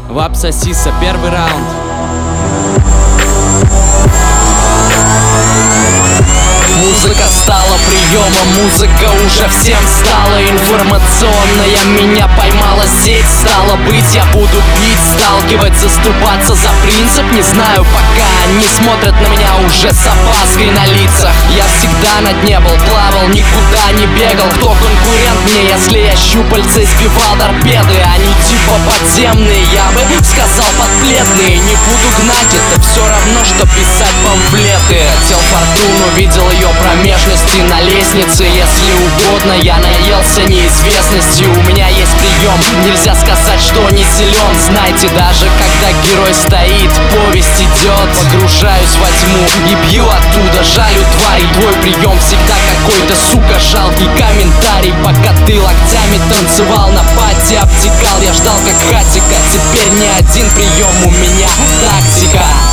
Вапса Сиса, первый раунд. Музыка стала приемом, музыка уже всем стала информационная. Меня поймала сеть, стало быть, я буду пить, сталкивать, заступаться за принцип. Не знаю, пока они смотрят на меня уже с опаской на лицах. Я всегда на дне был, плавал, никуда не бегал. Кто конкурент мне, если я щупальца избивал торпеды? Они типа подземные, я бы сказал подплетные. Не буду гнать, это все равно, что писать памфлеты. Хотел фортуну, видел ее промежности на лестнице. Если угодно, я наелся неизвестностью. У меня есть прием, нельзя сказать, что не силен. Знаете, даже когда герой стоит, повесть идет. Погружаюсь во тьму и бью оттуда, жалю тварей. Твой прием всегда какой-то, сука, жалкий комментарий. Пока ты локтями танцевал, на пати обтекал. Я ждал как хатика, теперь не один прием, у меня тактика.